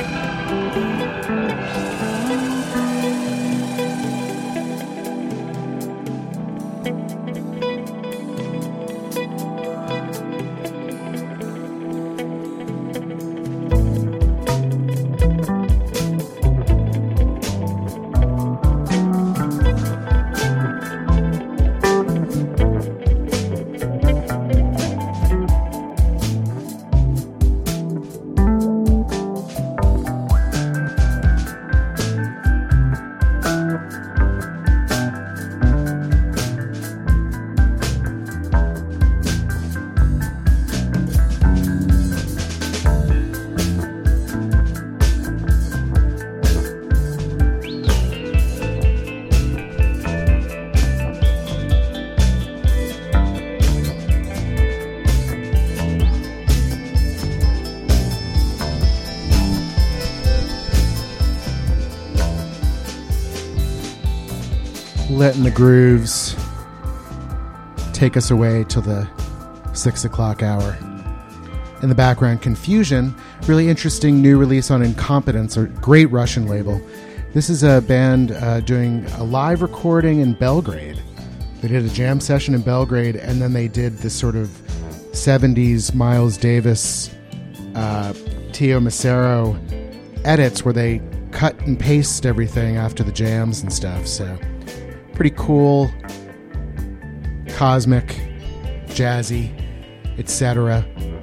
Letting the grooves take us away till the 6 o'clock hour. In the background, Confusion, really interesting new release on Incompetence, a great Russian label. This is a band doing a live recording in Belgrade. They did a jam session in Belgrade, and then they did this sort of 70s Miles Davis, Tio Macero edits where they cut and paste everything after the jams and stuff, so pretty cool, cosmic, jazzy, etc.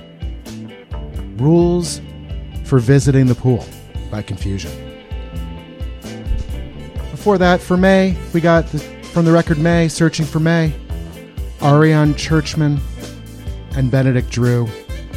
Rules for Visiting the Pool by Confusion. Before that, for May, we got from the record May, Searching for May, Ariane Churchman and Benedict Drew.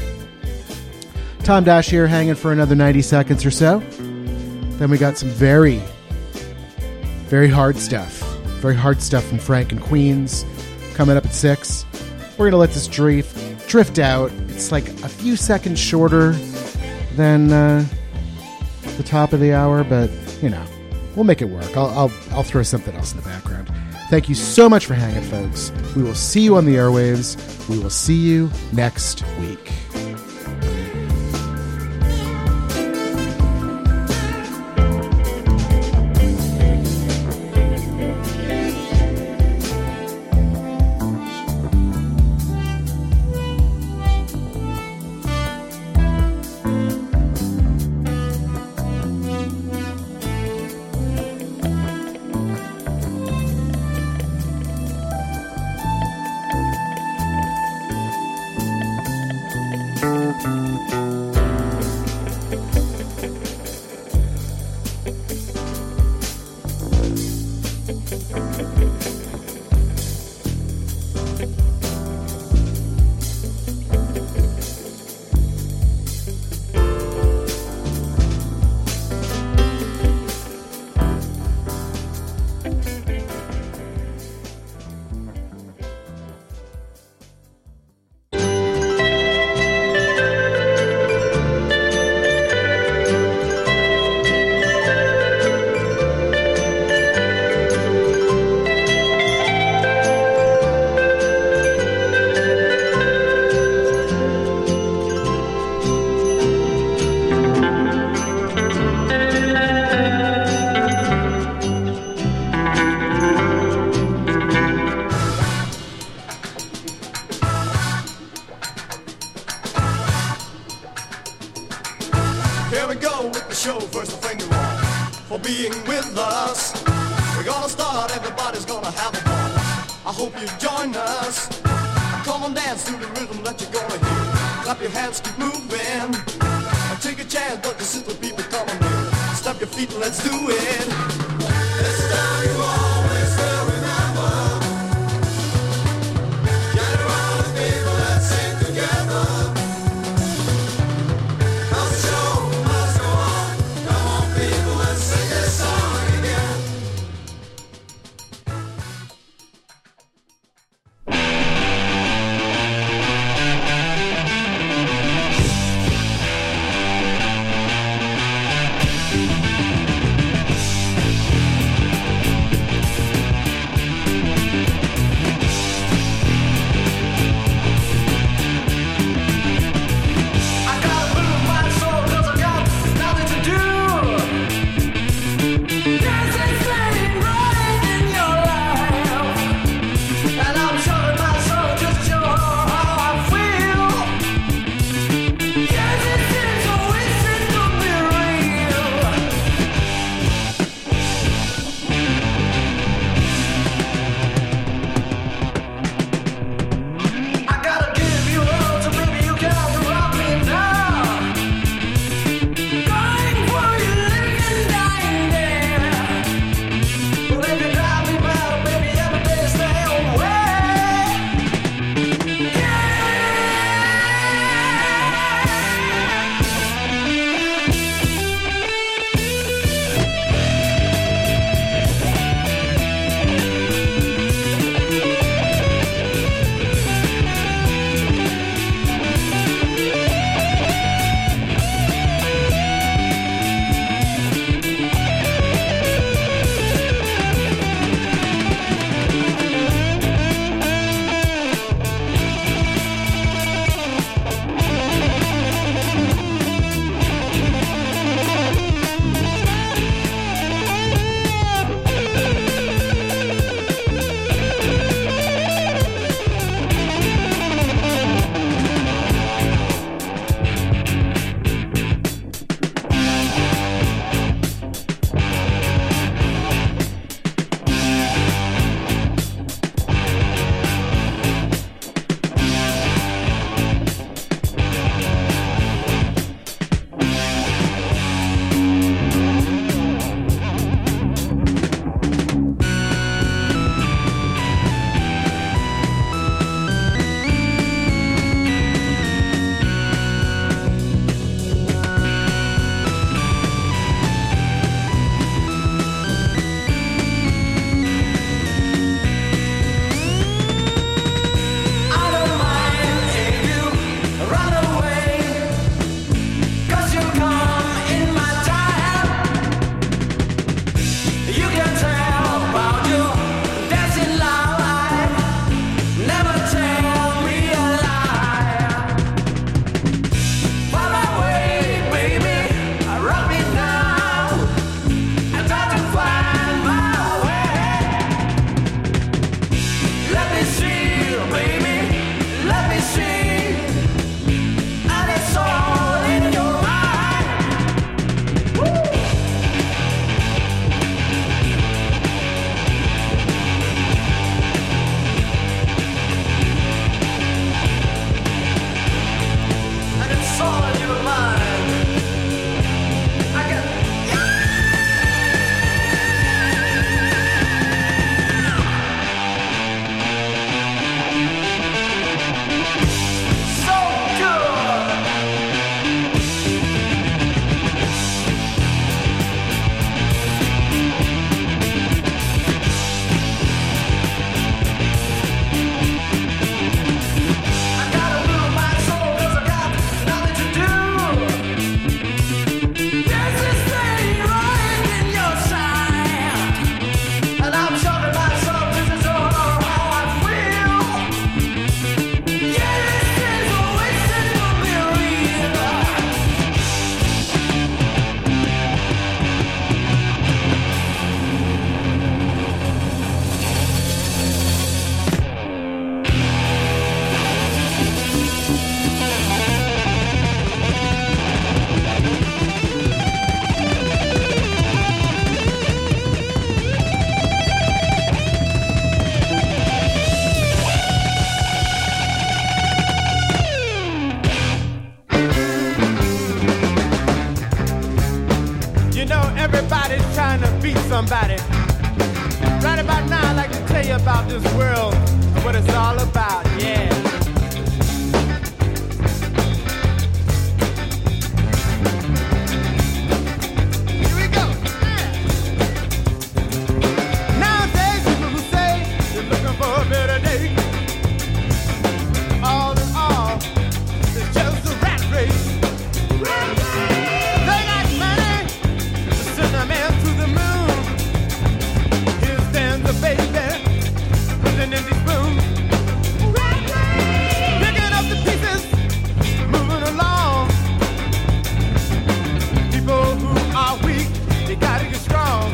Tom Dash here, hanging for another 90 seconds or so. Then we got some very, very hard stuff. Very hard stuff from Frank and Queens coming up at 6. We're going to let this drift out. It's like a few seconds shorter than the top of the hour, but, you know, we'll make it work. I'll throw something else in the background. Thank you so much for hanging, folks. We will see you on the airwaves. We will see you next week. Everybody's trying to beat somebody. Right about now, I'd like to tell you about this world and what it's all about, yeah. Here we go. Nowadays, people who say they're looking for a better day, all in all, it's just a rat race. They got money to send a man to the moon. Here stands a baby with an empty spoon, picking up the pieces, moving along. People who are weak, they gotta get strong.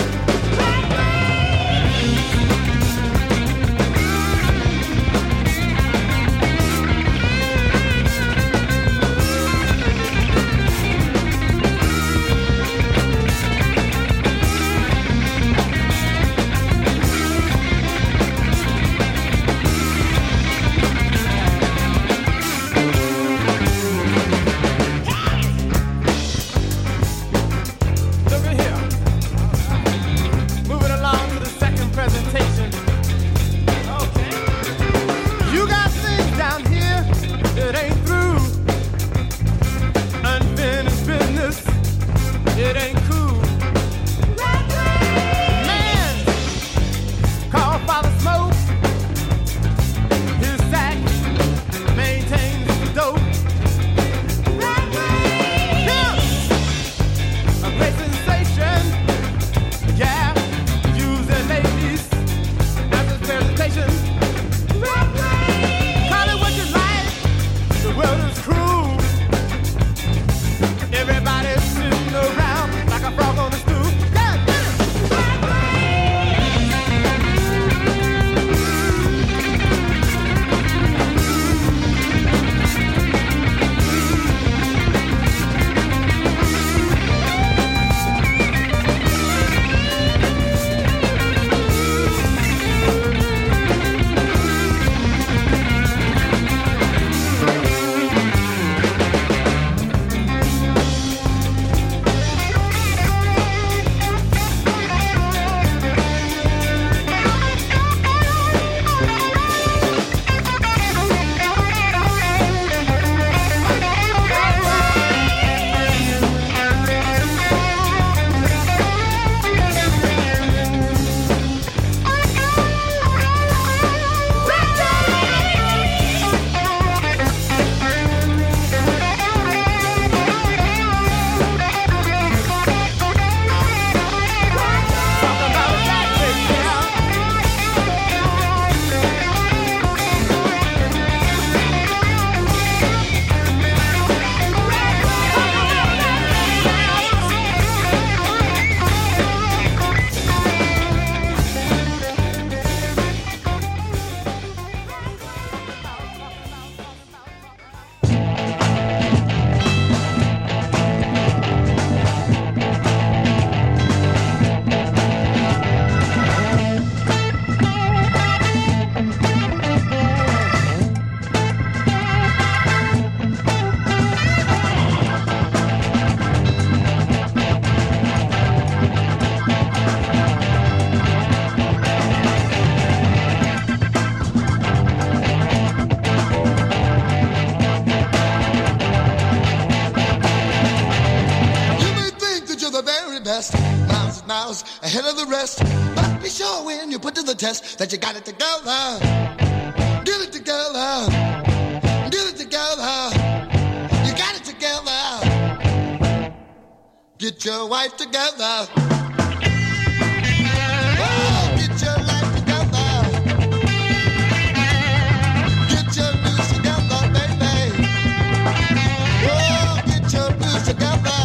Look at here. Moving along to the second presentation. Okay. You got things down here that ain't through. Unfinished business, it ain't cool. Man, call Father Smoke. His sack maintains the dope. A great sensation, yeah, using ladies as a presentation. Call it what you like, the world is cruel. Everybody's sitting around like a frog on a stool. Yeah, talk about a rat race, yeah. You may think that you're the very best, miles and miles ahead of the rest. But be sure when you put to the test that you got it together. Get it together. Get it together. You got it together. Get your wife together. Oh, get your life together. Get your news together, baby. Oh, get your news together.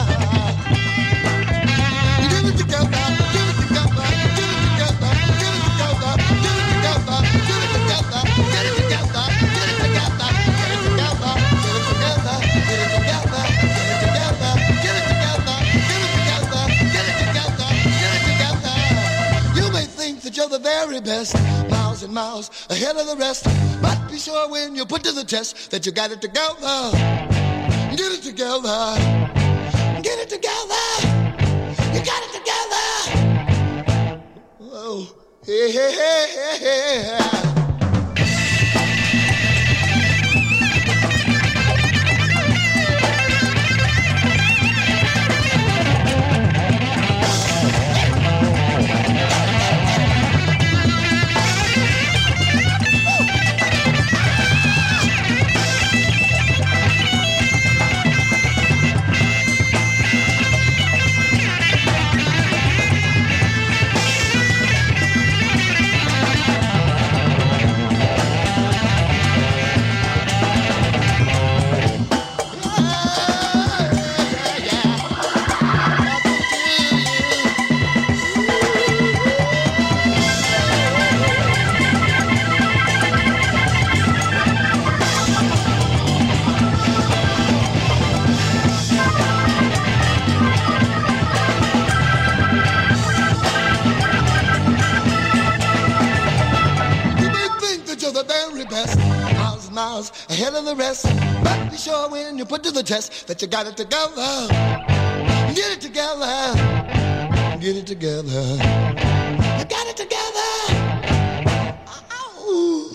Get it together. Get it together. Get it together. Get it together. Get it together. Get it together. Get it together. Get it together. Get it together. Get it together. Get it together. Get it together. Get it together. Get it together. Get it together. You may think that you're the very best, miles and miles ahead of the rest. But be sure when you put to the test that you got it together. Get it together. Get it together. You got Hey, hey, hey, hey, hey. Miles ahead of the rest, but be sure when you put to the test that you got it together. Get it together. Get it together. You got it together. Ow.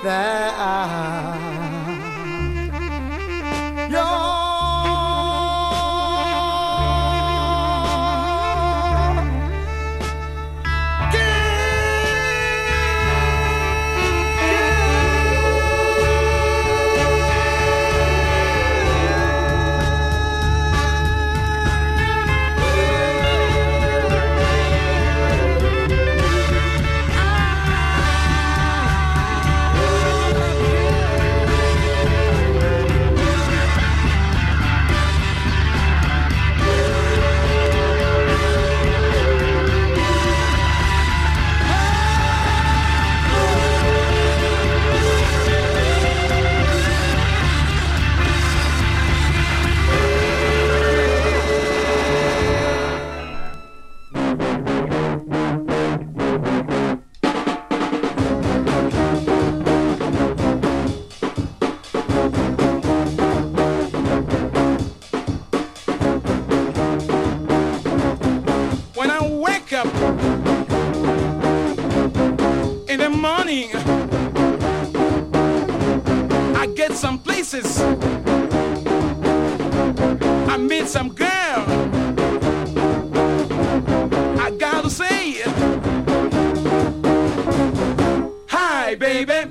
I meet some girl. I gotta say, hi, baby.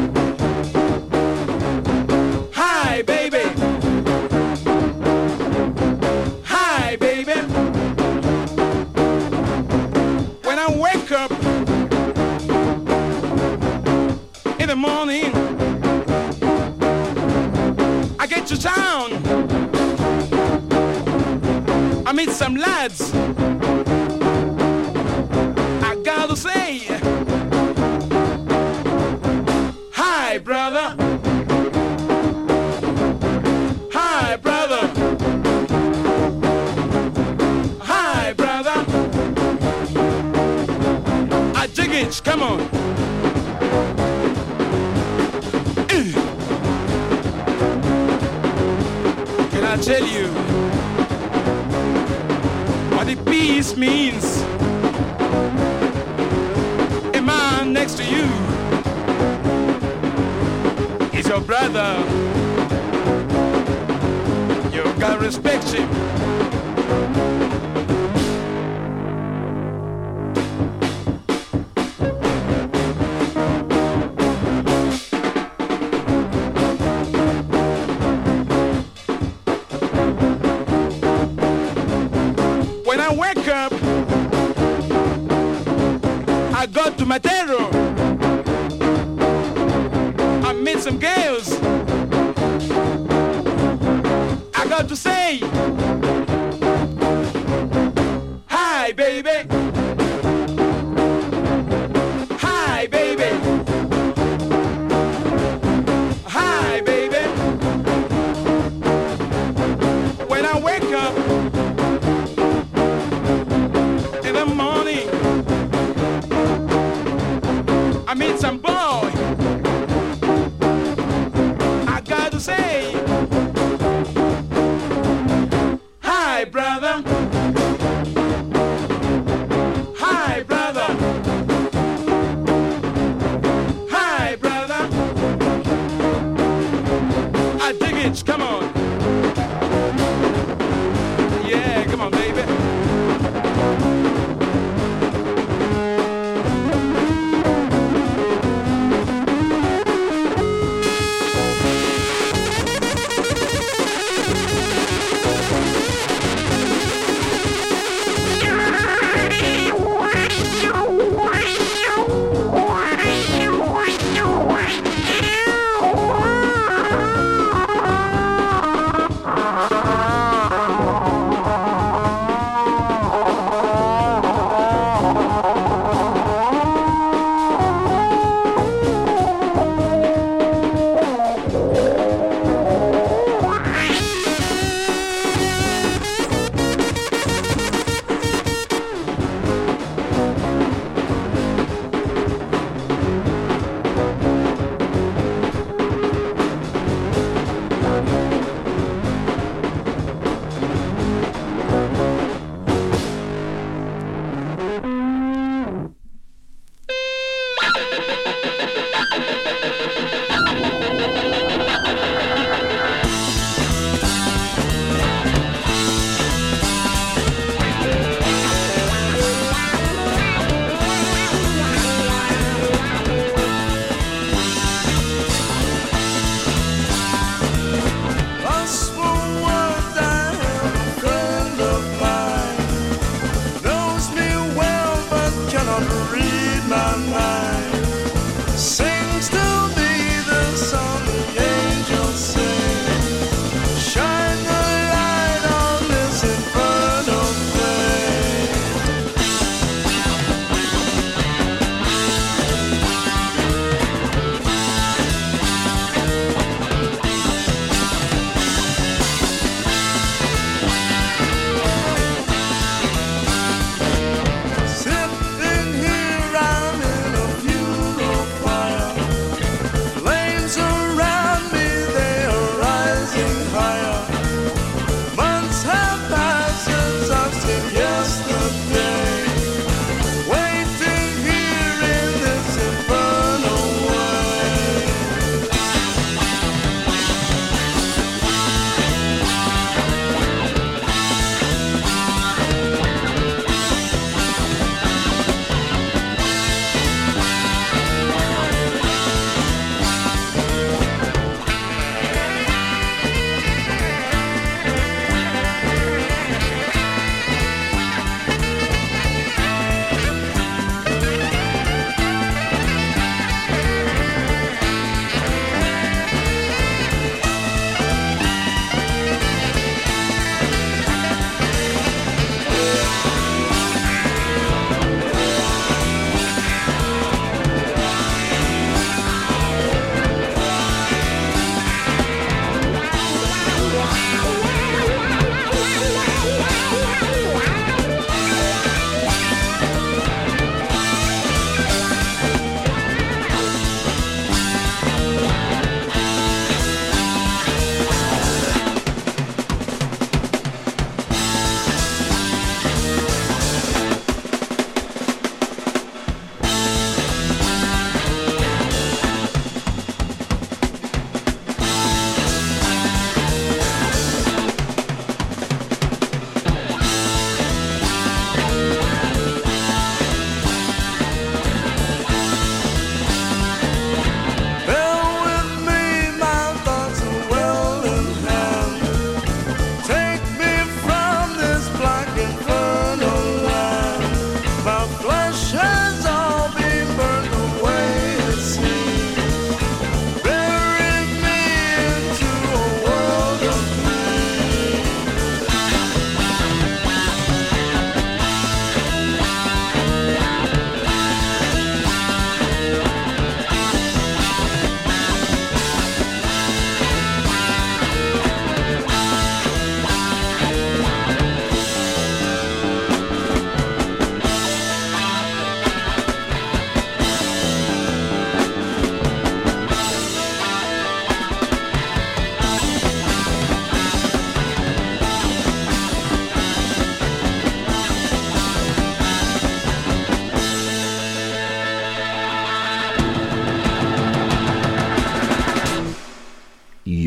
Hi, baby. Hi, baby. When I wake up in the morning, I get to town. I meet some lads. I gotta say, hi, brother. Hi, brother. Hi, brother. I dig it. Come on. Can I tell you what the peace means? A man next to you is your brother. You gotta respect him. When I wake up, I go to Matero. I meet some girls. I got to say,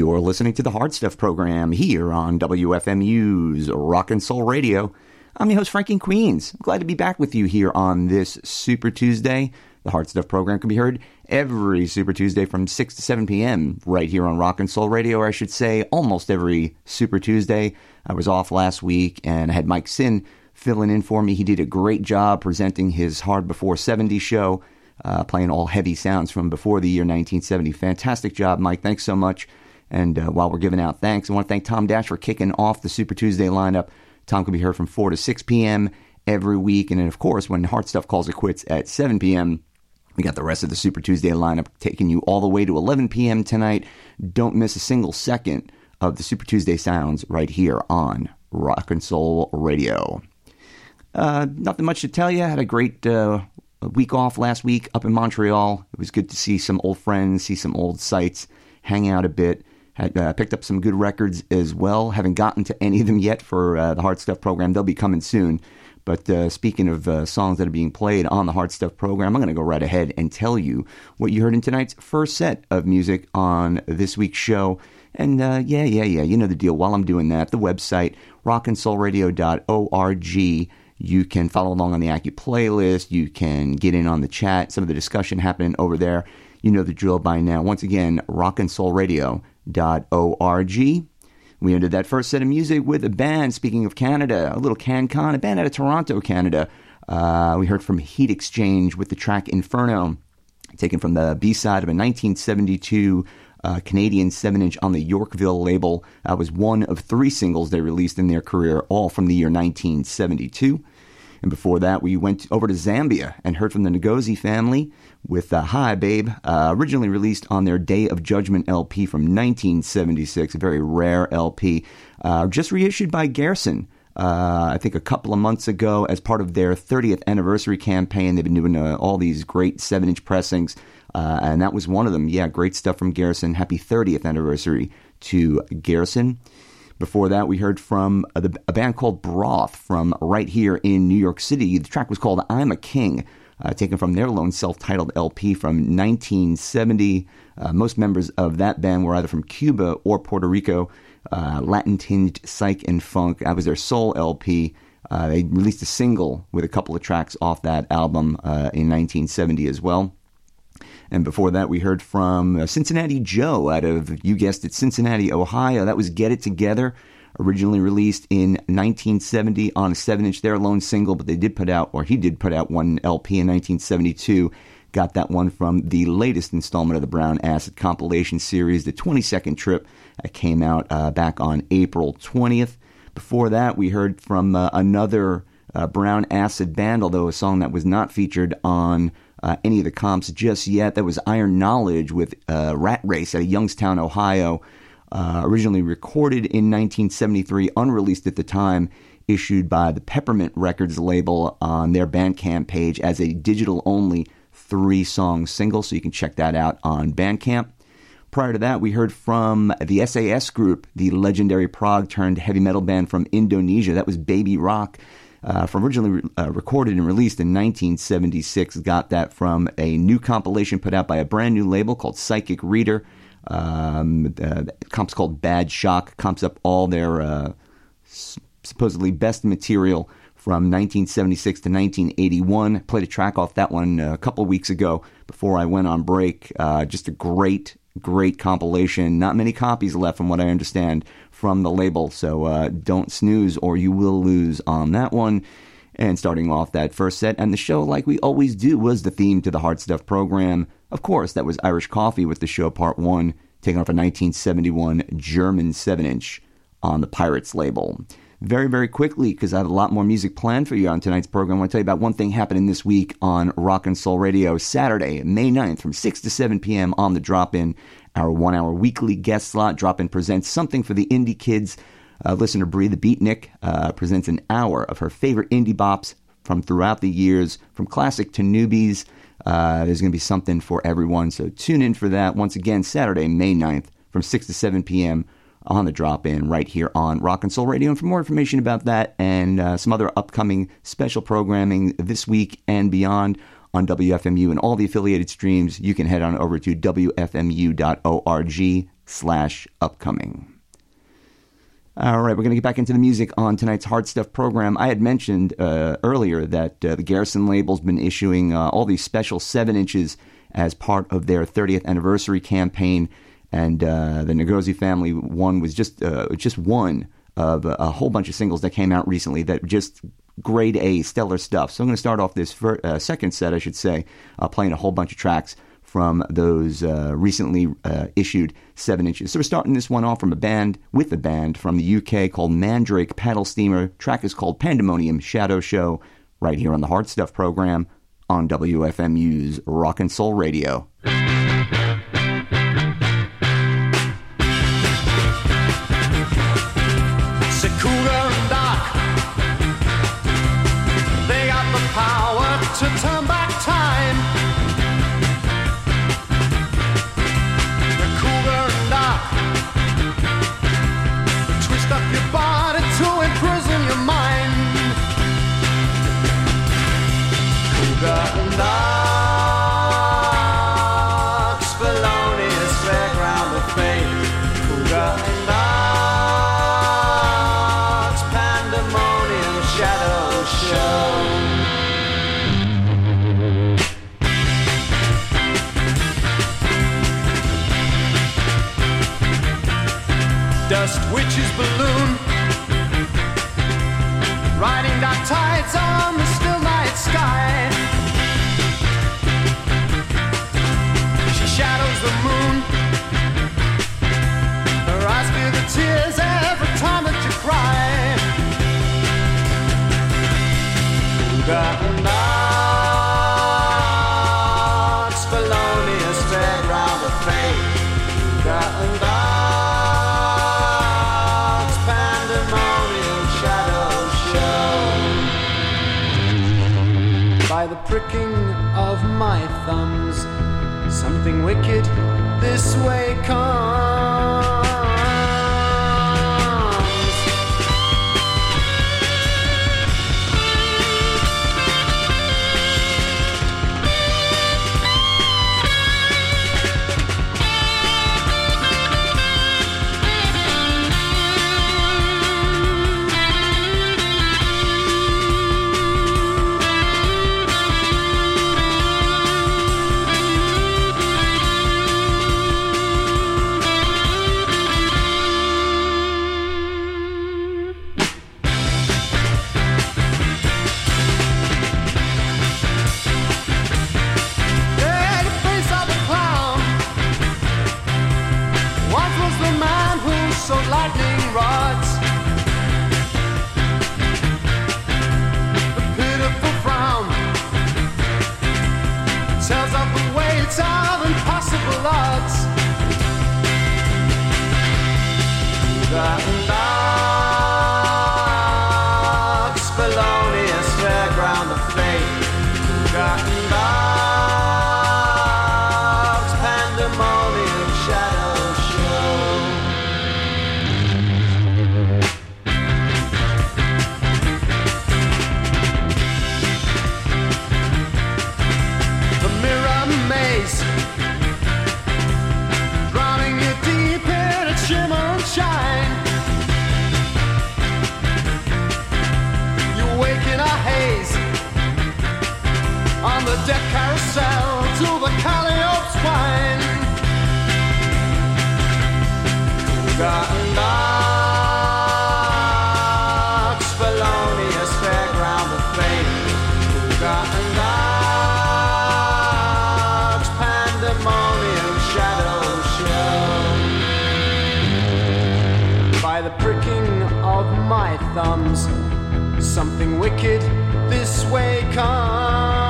You're listening to the Hard Stuff program here on WFMU's Rock and Soul Radio. I'm your host, Frank in Queens. I'm glad to be back with you here on this Super Tuesday. The Hard Stuff program can be heard every Super Tuesday from 6 to 7 p.m. right here on Rock and Soul Radio, or I should say almost every Super Tuesday. I was off last week and I had Mike Sin filling in for me. He did a great job presenting his Hard Before 70 show, playing all heavy sounds from before the year 1970. Fantastic job, Mike. Thanks so much. And while we're giving out thanks, I want to thank Tom Dash for kicking off the Super Tuesday lineup. Tom can be heard from 4 to 6 p.m. every week. And then, of course, when Hard Stuff calls it quits at 7 p.m., we got the rest of the Super Tuesday lineup taking you all the way to 11 p.m. tonight. Don't miss a single second of the Super Tuesday sounds right here on Rock and Soul Radio. Nothing much to tell you. I had a great week off last week up in Montreal. It was good to see some old friends, see some old sights, hang out a bit. Had picked up some good records as well. Haven't gotten to any of them yet for the Hard Stuff program. They'll be coming soon. But speaking of songs that are being played on the Hard Stuff program, I'm going to go right ahead and tell you what you heard in tonight's first set of music on this week's show. And yeah, you know the deal. While I'm doing that, the website, rockandsoulradio.org. You can follow along on the Acu playlist. You can get in on the chat, some of the discussion happening over there. You know the drill by now. Once again, rockandsoulradio.org. We ended that first set of music with a band, speaking of Canada, a little CanCon, a band out of Toronto, Canada. We heard from Heat Exchange with the track Inferno, taken from the B-side of a 1972 Canadian 7-inch on the Yorkville label. That was one of 3 singles they released in their career, all from the year 1972. And before that, we went over to Zambia and heard from the Ngozi family with Hi Babe, originally released on their Day of Judgment LP from 1976, a very rare LP, just reissued by Gerson, I think a couple of months ago as part of their 30th anniversary campaign. They've been doing all these great 7-inch pressings, and that was one of them. Yeah, great stuff from Gerson. Happy 30th anniversary to Gerson. Before that, we heard from a band called Broth from right here in New York City. The track was called I'm a King, taken from their lone self-titled LP from 1970. Most members of that band were either from Cuba or Puerto Rico, Latin-tinged psych and funk. That was their soul LP. They released a single with a couple of tracks off that album in 1970 as well. And before that, we heard from Cincinnati Joe out of, you guessed it, Cincinnati, Ohio. That was Get It Together, originally released in 1970 on a 7-inch, their lone single, but he did put out one LP in 1972. Got that one from the latest installment of the Brown Acid compilation series, the 22nd Trip, that came out back on April 20th. Before that, we heard from another Brown Acid band, although a song that was not featured on any of the comps just yet. That was Iron Knowledge with Rat Race out of Youngstown, Ohio. Originally recorded in 1973, unreleased at the time, issued by the Peppermint Records label on their Bandcamp page as a digital-only 3-song single, so you can check that out on Bandcamp. Prior to that, we heard from the SAS Group, the legendary prog-turned-heavy metal band from Indonesia. That was Baby Rock. From originally recorded and released in 1976, got that from a new compilation put out by a brand new label called Psychic Reader. The comp's called Bad Shock. Comps up all their supposedly best material from 1976 to 1981. Played a track off that one a couple of weeks ago before I went on break. Just a great compilation. Not many copies left from what I understand from the label, so don't snooze or you will lose on that one. And starting off that first set and the show, like we always do, was the theme to the Hard Stuff program. Of course, that was Irish Coffee with the show Part 1, taken off a 1971 German 7-inch on the Pirates label. Very, very quickly, because I have a lot more music planned for you on tonight's program, I want to tell you about one thing happening this week on Rock and Soul Radio. Saturday, May 9th, from 6 to 7 p.m. on the Drop-In, our 1-hour weekly guest slot. Drop-In presents something for the indie kids. Listener Bree the Beatnik presents an hour of her favorite indie bops from throughout the years, from classic to newbies. There's going to be something for everyone, so tune in for that. Once again, Saturday, May 9th, from 6 to 7 p.m. on the Drop-In right here on Rock and Soul Radio. And for more information about that and some other upcoming special programming this week and beyond, on WFMU and all the affiliated streams, you can head on over to wfmu.org/upcoming. All right, we're going to get back into the music on tonight's Hard Stuff program. I had mentioned earlier that the Garrison label's been issuing all these special 7-inches as part of their 30th anniversary campaign, and the Ngozi family one was just one of a whole bunch of singles that came out recently that just grade A, stellar stuff. So I'm going to start off this second set, I should say, playing a whole bunch of tracks from those recently issued 7-inches. So we're starting this one off from a band from the UK called Mandrake Paddle Steamer. Track is called Pandemonium Shadow Show, right here on the Hard Stuff program on WFMU's Rock and Soul Radio. Sakura and Doc, they got the power to turn back time. The Cougar and Doc twist up your body to imprison your mind. Cougar and Doc's felonious fairground of fate. Cougar and Doc's pandemonium shadow show. Dust witch's balloon, riding dark tides on the still night sky. She shadows the moon, her eyes feel the tears every time that you cry. Cougar and Doc's felonious fairground of fate. Cougar and Doc's pandemonium shadow show. By the pricking of my thumbs, something wicked this way comes. Lightning rods, the pitiful frown tells of the weight of impossible odds. Cougar and Doc's felonious fairground of fate. Cougar and Doc's pandemonium shadow show. Drowning you deep in its shimmer and shine. You wake in a haze on the deck carousel to the Calliope's wine. Cougar and Doc's felonious fairground of fate. Cougar and Doc's pandemonium shadow show. By the pricking of my thumbs, something wicked this way comes.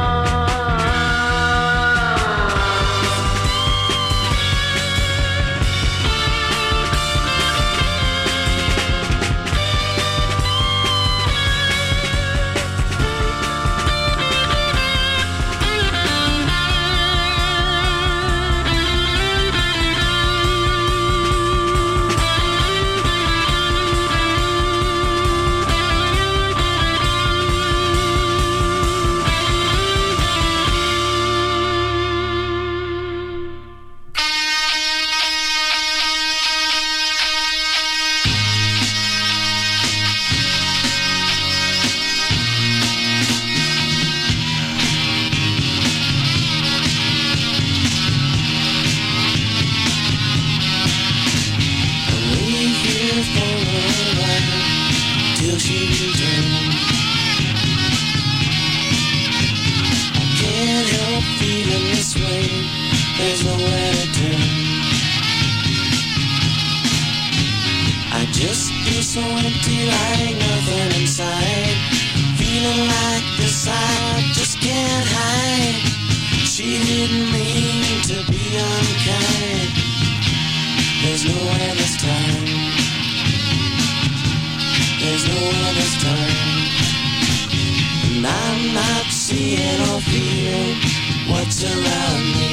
wondering what's around me.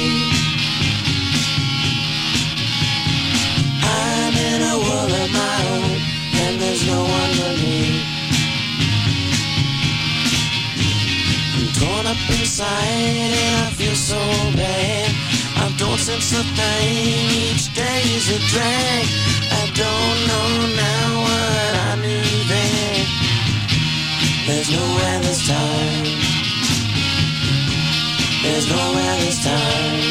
I'm in a world of my own, and there's no one but me. I'm torn up inside, and I feel so bad. I don't sense a thing, each day is a drag. I don't know now what I knew then. There's nowhere this time. There's nowhere this time.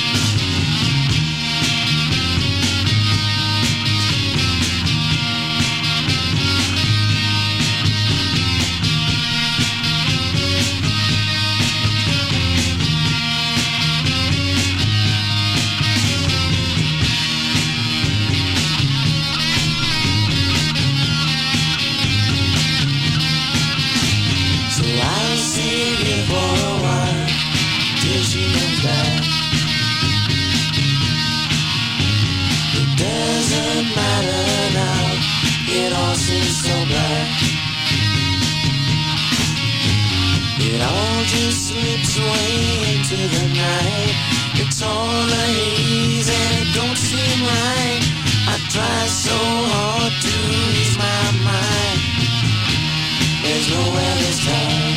Just slips away into the night. It's all a haze and it don't seem right. I try so hard to ease my mind. There's nowhere this time.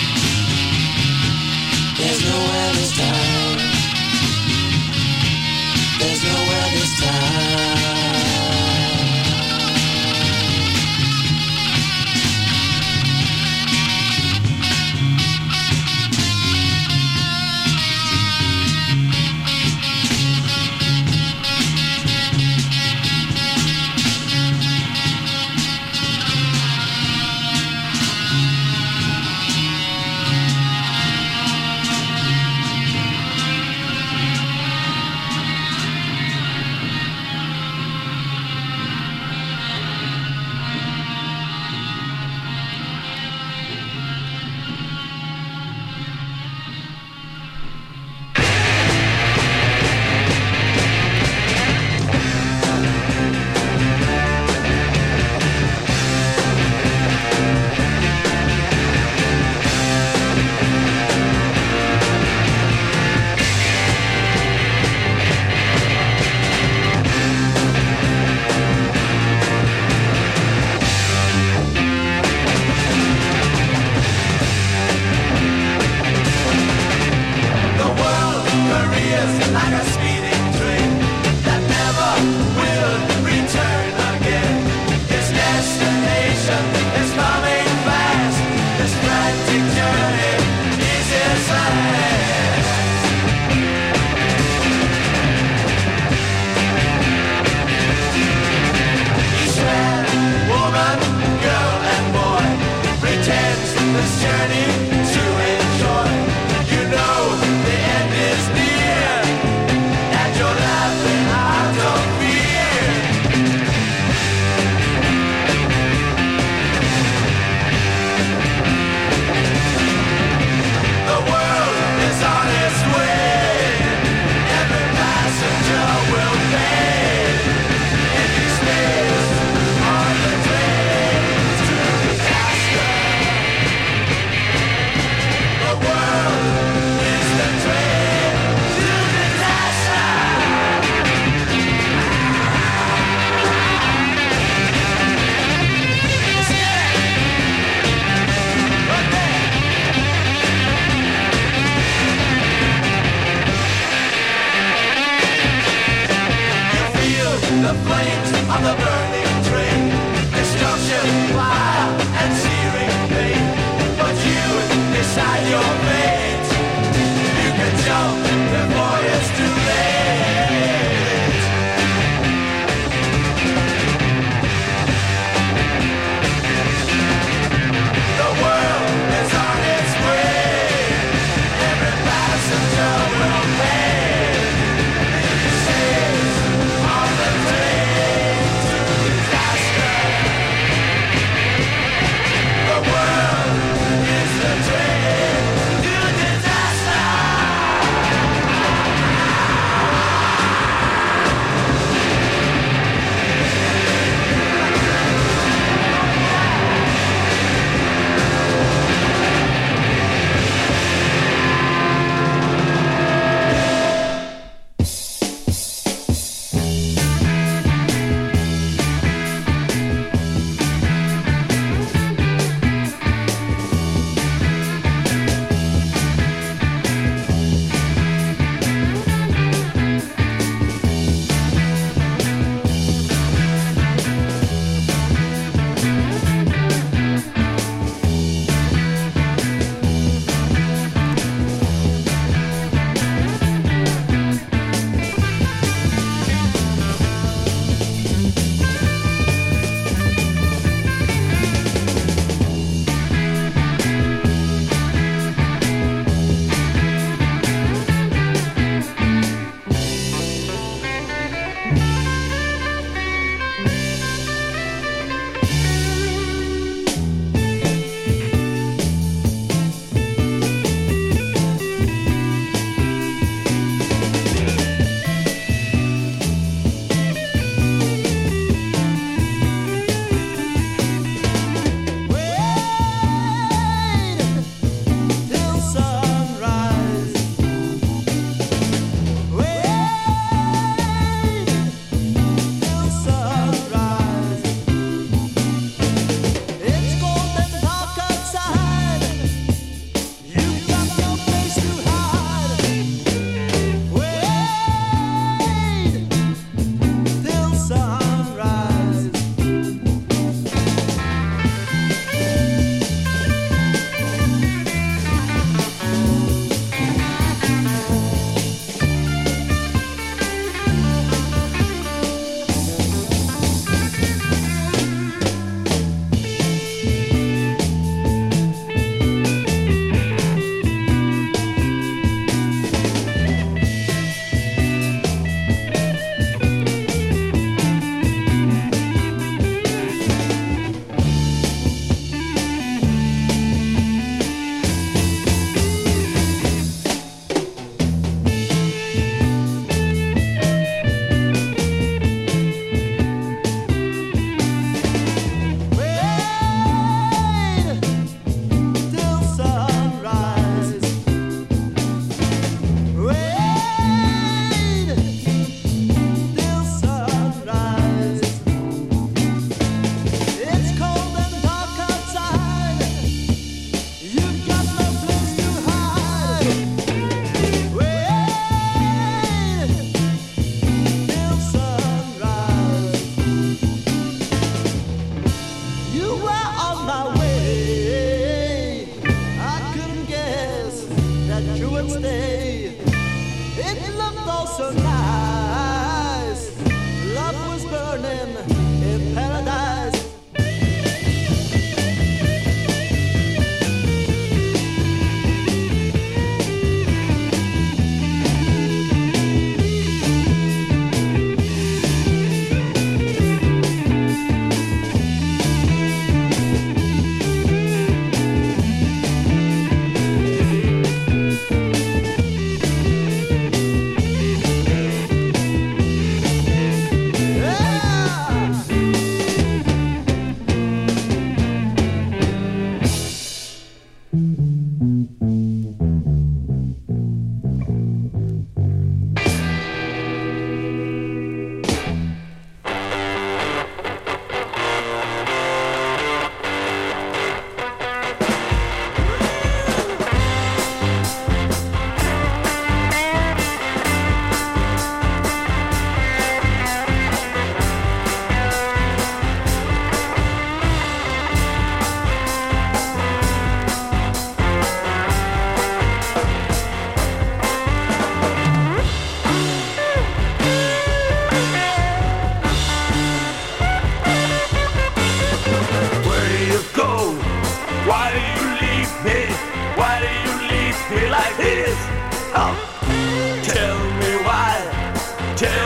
There's nowhere this time. There's nowhere this time.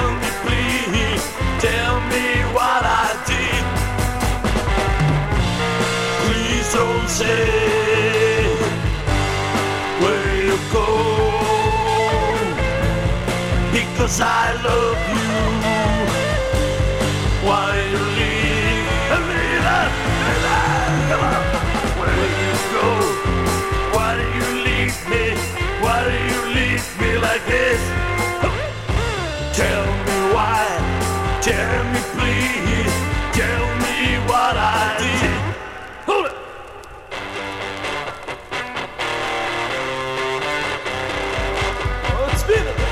Tell me, please, tell me what I did. Please don't say where you go, because I love you. Why do you leave? Leave us, come on. Where do you go? Why do you leave me? Why do you leave me like this? Tell me why. Tell me please. Tell me what I did. Hold it. Oh, it's spin it.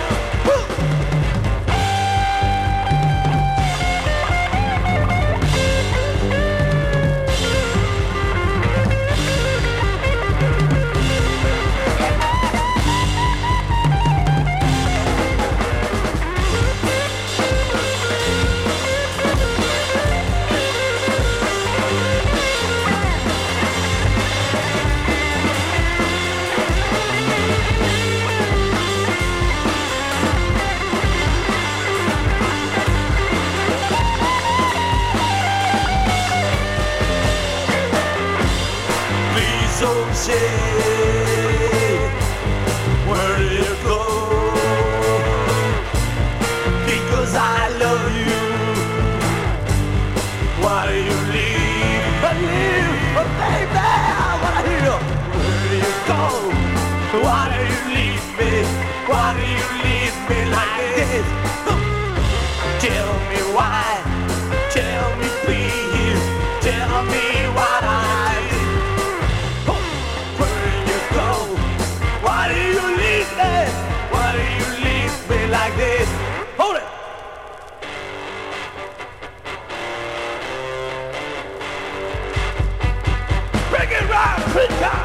Don't say where do you go, because I love you. Why do you leave? Leave, oh baby, I wanna hear. Where do you go? Why do you leave me? Why do you leave me like this? Tell me why. Tell me please. Tell me what I did. Why do you leave me? Why do you leave me like this? Hold it! Bring it round, bring it down!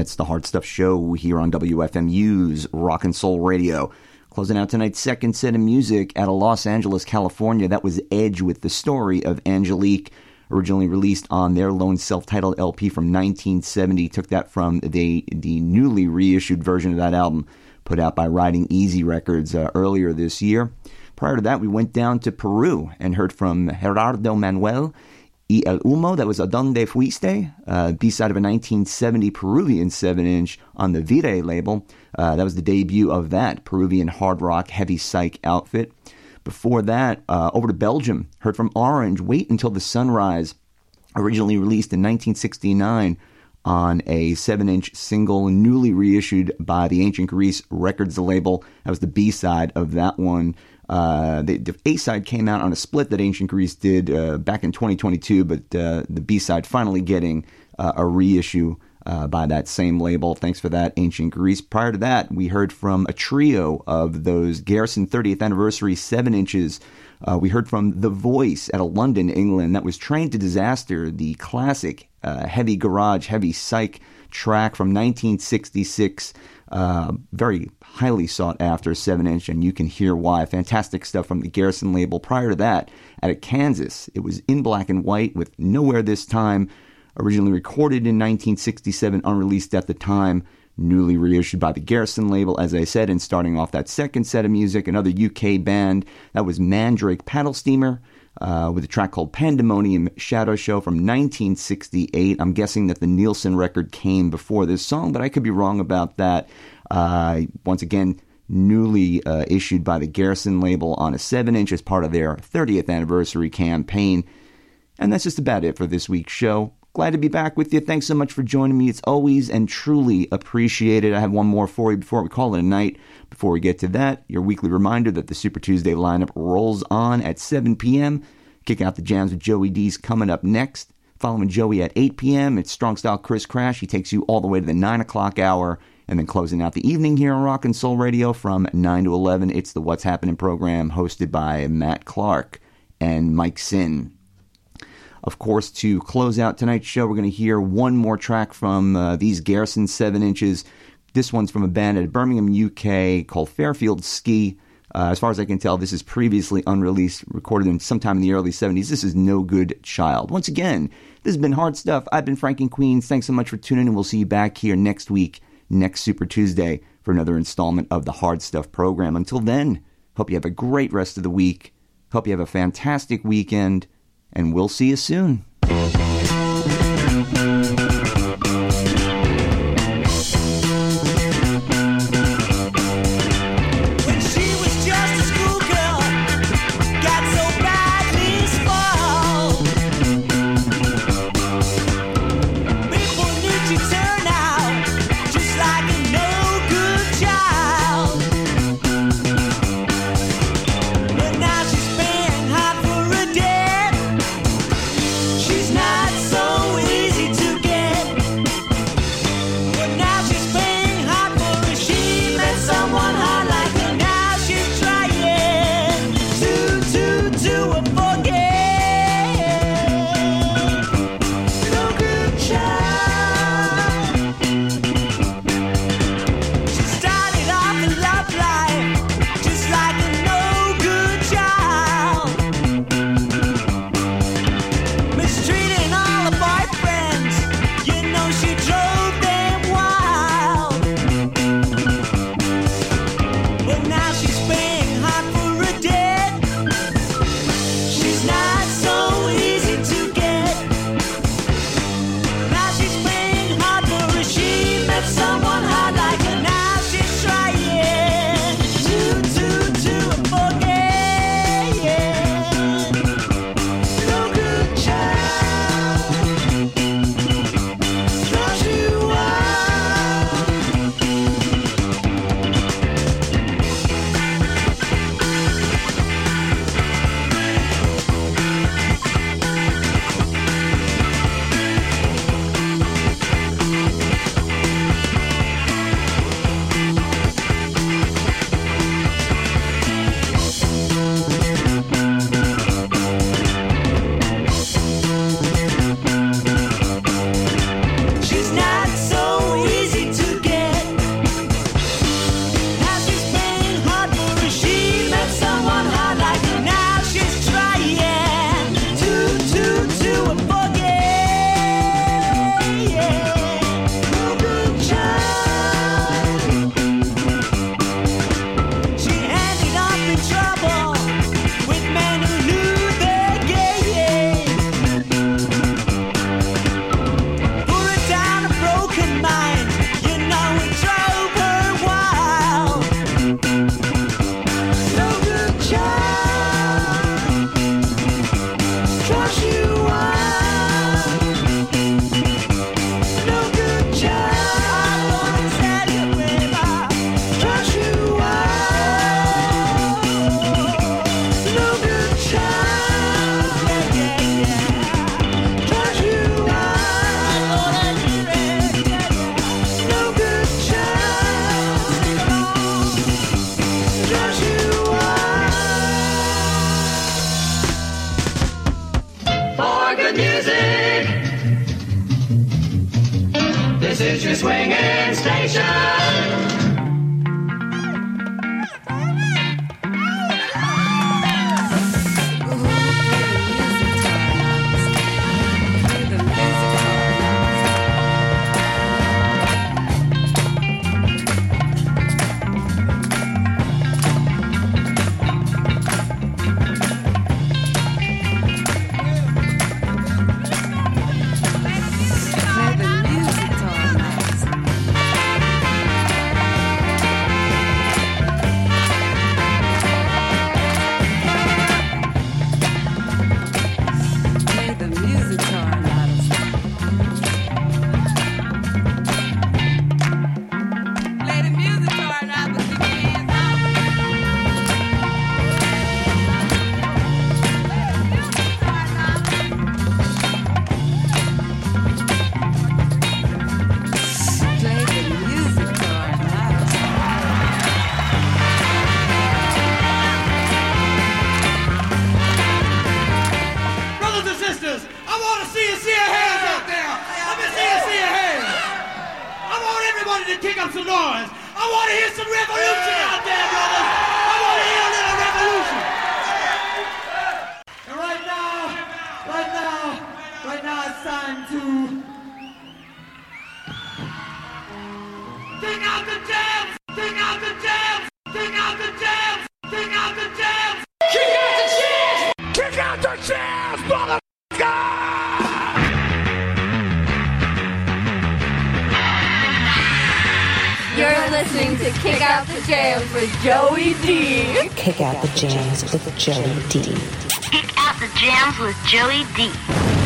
It's the Hard Stuff Show here on WFMU's Rock and Soul Radio. Closing out tonight's second set of music out of Los Angeles, California. That was Edge with The Story of Angelique, originally released on their lone self-titled LP from 1970. Took that from the newly reissued version of that album put out by Riding Easy Records earlier this year. Prior to that, we went down to Peru and heard from Gerardo Manuel y El Humo. That was Adonde Fuiste, B-side of a 1970 Peruvian 7-inch on the Vire label. That was the debut of that Peruvian hard rock heavy psych outfit. Before that, over to Belgium, heard from Orange, Wait Until the Sunrise, originally released in 1969 on a 7-inch single, newly reissued by the Ancient Grease Records label. That was the B-side of that one. The A-side came out on a split that Ancient Grease did back in 2022, but the B-side finally getting a reissue by that same label. Thanks for that, Ancient Grease. Prior to that, we heard from a trio of those Garrison 30th Anniversary 7-inches. We heard from The Voice out of London, England. That was Train to Disaster, the classic heavy garage, heavy psych track from 1966. Very highly sought after 7-inch, and you can hear why. Fantastic stuff from the Garrison label. Prior to that, out of Kansas, it was in black and white with Nowhere This Time, originally recorded in 1967, unreleased at the time, newly reissued by the Garrison label, as I said. And starting off that second set of music, another UK band, that was Mandrake Paddle Steamer, with a track called Pandemonium Shadow Show from 1968. I'm guessing that the Nielsen record came before this song, but I could be wrong about that. Once again, newly issued by the Garrison label on a 7-inch as part of their 30th anniversary campaign. And that's just about it for this week's show. Glad to be back with you. Thanks so much for joining me. It's always and truly appreciated. I have one more for you before we call it a night. Before we get to that, your weekly reminder that the Super Tuesday lineup rolls on at 7 p.m. Kicking out the jams with Joey D's coming up next. Following Joey at 8 p.m., it's Strong Style Chris Crash. He takes you all the way to the 9 o'clock hour. And then closing out the evening here on Rock and Soul Radio from 9 to 11, it's the What's Happening program hosted by Matt Clark and Mike Sin. Of course, to close out tonight's show, we're going to hear one more track from these Garrison 7-inches. This one's from a band at Birmingham, UK called Fairfield Ski. As far as I can tell, this is previously unreleased, recorded in sometime in the early 70s. This is No Good Child. Once again, this has been Hard Stuff. I've been Frank in Queens. Thanks so much for tuning in. We'll see you back here next week, next Super Tuesday, for another installment of the Hard Stuff program. Until then, hope you have a great rest of the week. Hope you have a fantastic weekend. And we'll see you soon. is your swinging station. You're listening to Kick Out the Jams with Joey D. Kick Out the Jams with Joey D. Kick Out the Jams with Joey D.